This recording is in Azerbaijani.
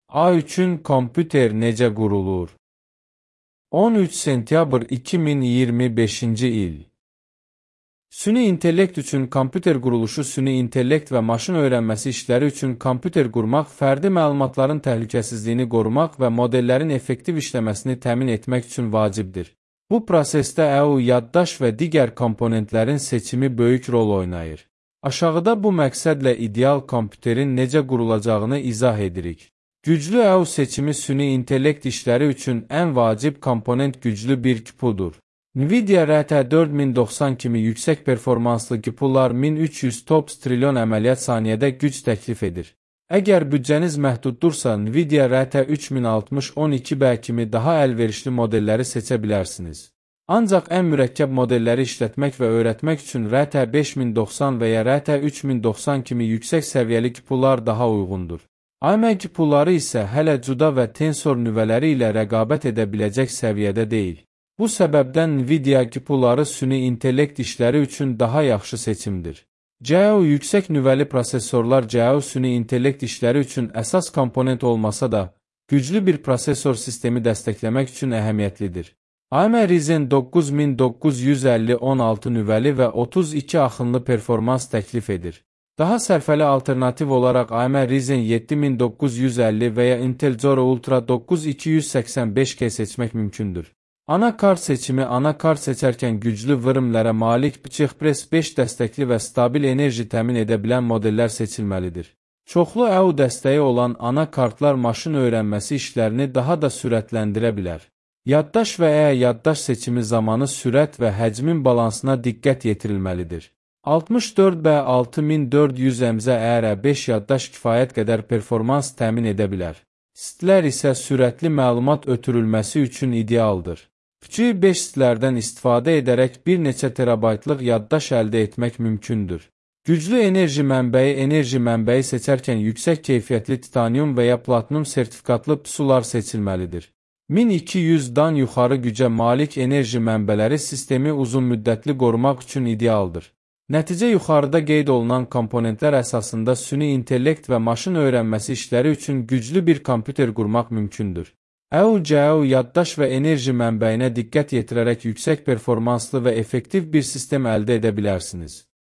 A3-ün kompüter necə qurulur? 13 sentyabr 2025-ci il. Süni intellekt üçün kompüter quruluşu süni intellekt və maşın öyrənməsi işləri üçün kompüter qurmaq, fərdi məlumatların təhlükəsizliyini qorumaq və modellərin effektiv işləməsini təmin etmək üçün vacibdir. Bu prosesdə EU yaddaş və digər komponentlərin seçimi böyük rol oynayır. Aşağıda bu məqsədlə ideal kompüterin necə qurulacağını izah edirik. Güclü EU seçimi süni intellekt işləri üçün ən vacib komponent güclü bir GPU-dur. Nvidia RT 4090 kimi yüksək performanslı GPU-lar 1300 TOPS trilyon əməliyyat saniyədə güc təklif edir. Əgər büdcəniz məhduddursa, Nvidia RT 3060 12B kimi daha əlverişli modelləri seçə bilərsiniz. Ancaq ən mürəkkəb modelləri işlətmək və öyrətmək üçün RT 5090 və ya RT 3090 kimi yüksək səviyyəli GPU-lar daha uyğundur. AMD GPU-ları isə hələ CUDA və Tensor nüvələri ilə rəqabət edə biləcək səviyyədə deyil. Bu səbəbdən Nvidia GPU-ları süni intellekt işləri üçün daha yaxşı seçimdir. CAO yüksək nüvəli prosesorlar CAO süni intellekt işləri üçün əsas komponent olmasa da, güclü bir prosesor sistemi dəstəkləmək üçün əhəmiyyətlidir. AMD Ryzen 9950 16 nüvəli və 32 axınlı performans təklif edir. Daha sərfəli alternativ olaraq AMD Ryzen 7950 və ya Intel Core Ultra 9285K seçmək mümkündür. Anakart seçimi anakart seçərkən güclü vırımlərə malik PCI-Express 5 dəstəkli və stabil enerji təmin edə bilən modellər seçilməlidir. Çoxlu EU dəstəyi olan anakartlar maşın öyrənməsi işlərini daha da sürətləndirə bilər. Yaddaş və yaddaş seçimi zamanı sürət və həcmin balansına diqqət yetirilməlidir. 64B 6400 ER5 yaddaş kifayət qədər performans təmin edə bilər. SSD-lər isə sürətli məlumat ötürülməsi üçün idealdır. PCI 5 SSD-lərdən istifadə edərək bir neçə terabaytlıq yaddaş əldə etmək mümkündür. Güclü enerji mənbəyi seçərkən yüksək keyfiyyətli titanium və ya platinum sertifikatlı PSU-lar seçilməlidir. 1200-dan yuxarı gücə malik enerji mənbələri sistemi uzunmüddətli qorumaq üçün idealdır. Nəticə yuxarıda qeyd olunan komponentlər əsasında süni intellekt və maşın öyrənməsi işləri üçün güclü bir kompüter qurmaq mümkündür. EU yaddaş və enerji mənbəyinə diqqət yetirərək yüksək performanslı və effektiv bir sistem əldə edə bilərsiniz.